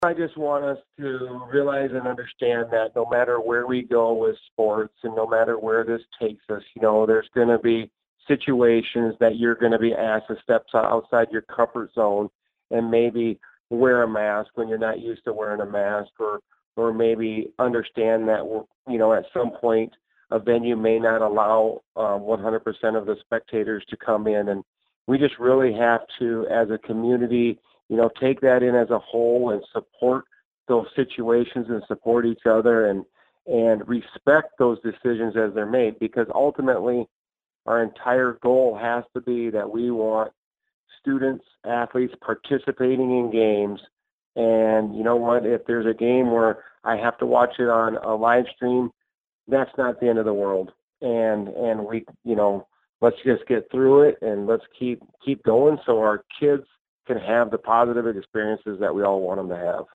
I just want us to realize and understand that no matter where we go with sports and no matter where this takes us, there's going to be situations that you're going to be asked to step outside your comfort zone and maybe wear a mask when you're not used to wearing a mask, or maybe understand that, at some point a venue may not allow 100% of the spectators to come in. And we just really have to, as a community, take that in as a whole and support those situations and support each other and respect those decisions as they're made, because ultimately our entire goal has to be that we want students, athletes participating in games. And you know what, if there's a game where I have to watch it on a live stream, that's not the end of the world. And we, let's just get through it and let's keep going so our kids can have the positive experiences that we all want them to have.